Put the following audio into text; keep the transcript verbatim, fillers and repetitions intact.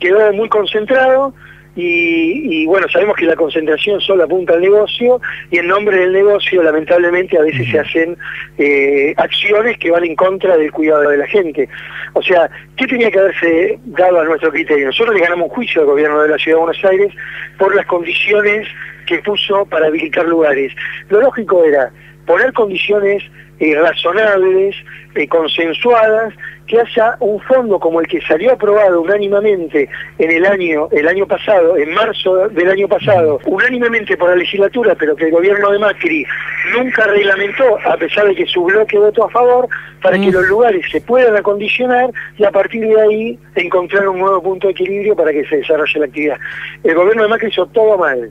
quedó muy concentrado. Y, y bueno, sabemos que la concentración solo apunta al negocio, y en nombre del negocio lamentablemente a veces se hacen eh, acciones que van en contra del cuidado de la gente. O sea, ¿qué tenía que haberse dado a nuestro criterio? Nosotros le ganamos un juicio al gobierno de la Ciudad de Buenos Aires por las condiciones que puso para habilitar lugares. Lo lógico era poner condiciones eh, razonables, eh, consensuadas, que haya un fondo como el que salió aprobado unánimemente en el año el año pasado, en marzo del año pasado, unánimemente por la legislatura, pero que el gobierno de Macri nunca reglamentó, a pesar de que su bloque votó a favor, para que los lugares se puedan acondicionar y a partir de ahí encontrar un nuevo punto de equilibrio para que se desarrolle la actividad. El gobierno de Macri hizo todo mal.